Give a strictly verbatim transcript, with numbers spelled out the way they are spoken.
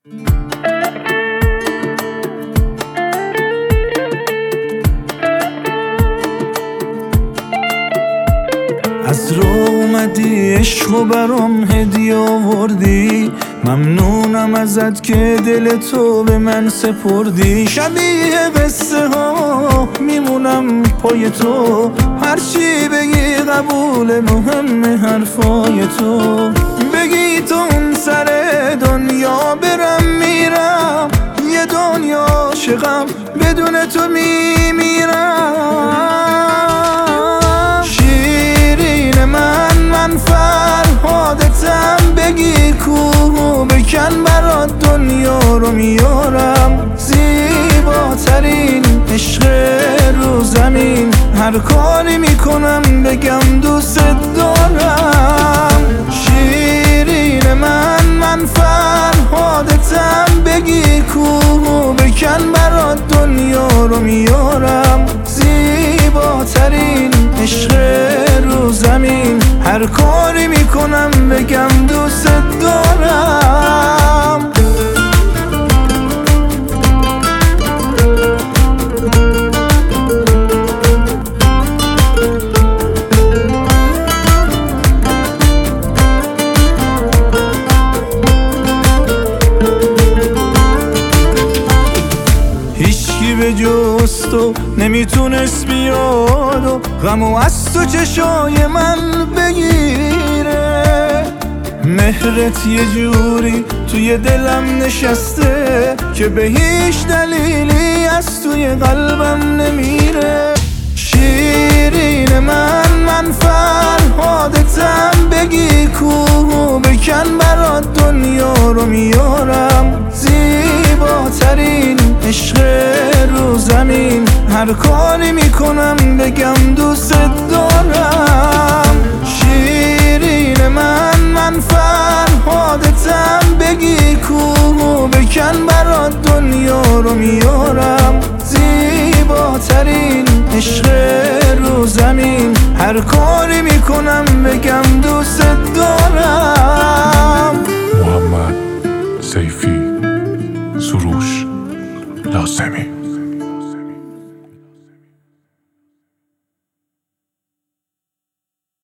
از رو اومدی عشق و برام هدیه آوردی، ممنونم ازت که دل تو به من سپردی. شبیه قصه ها میمونم پای تو، هرچی بگی قبول، مهم حرفای تو. بگی تو اون سر دنیا برم میرم، یه دنیا عاشقم بدون تو میمیرم. من فرهادتم، بگی کوه بکن برات دنیا رو میارم. زیباترین عشق رو زمین، هر کاری میکنم بگم دوست دارم. شیرین من من فرهادتم، بگی کوه بکن برات دنیا رو میارم. زیباترین عشق رو زمین، هر کاری میکنم بگم دوست دارم. هیچکی به جز تو نمیتونست بیاد و غمو از تو چشای من بگیره. مهرت یه جوری توی دلم نشسته که به هیچ دلیلی از توی قلبم نمیره. شیرین من من فرهادتم، بگی کوه بکن برات دنیا رو میارم. زیباترین عشق رو زمین، هر کاری میکنم بگم دوست دارم. شیرین من من فرهادتم، بگی کوه بکن برات دنیا رو میارم. زیباترین عشق رو زمین، هر کاری میکنم بگم دوست دارم. محمد سیفی، سروش لازمی.